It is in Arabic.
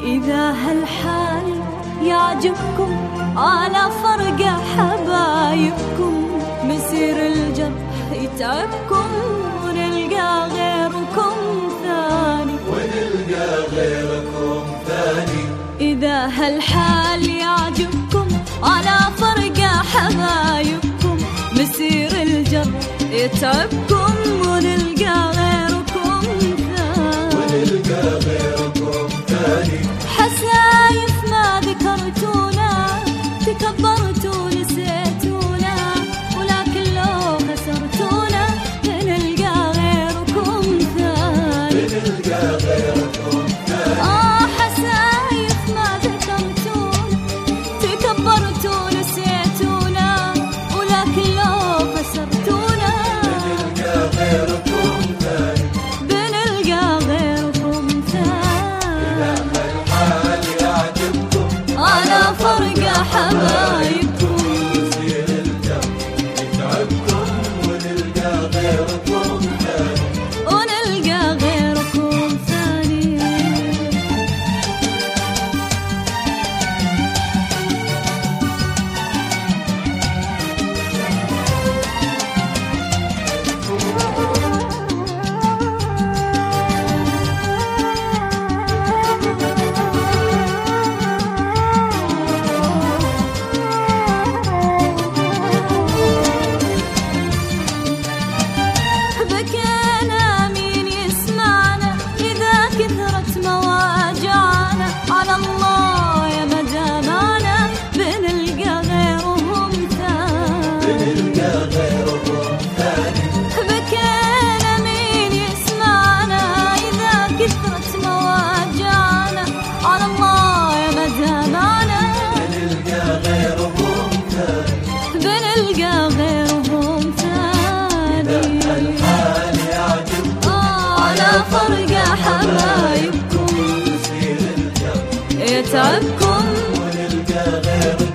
إذا هالحال يعجبكم على فرقة حبايبكم، مسير الجرح يتعبكم ونلقى غيركم ثاني، ونلقى غيركم ثاني. إذا هالحال يعجبكم على فرقة حبايبكم، مسير الجرح يتعبكم ونلقى غيركم ثاني، ونلقى غيركم ثاني. حسايف ما ذكرتونا، تكبرتوا نسيتونا، ولكن لو خسرتونا بنلقى غيركم ثاني، بنلقى غيركم ثاني. حسايف ما ذكرتونا، تكبرتوا نسيتونا، ولكن لو خسرتونا بنلقى غيركم ثاني، بنلقى غيركم ثاني. إذا هالحال يعجبكم على فرقة حبايبكم، مسير الجرح يتعبكم ونلقى غيركم ثاني، ونلقى غيركم ثاني. بكينا مين يسمعنا إذا كثرت مواجعنا، على الله يا ما جمعنا بنلقى غيرهم ثاني، بنلقى غيركم ثاني. بكينا مين يسمعنا إذا كثرت مواجعنا، على الله يا ما جمعنا بنلقى غيركم ثاني، بنلقى غيرهم ثاني. الحال يعجبكم على فرقة حبايبكم، مسير الجرح يتعبكم ونلقى غيركم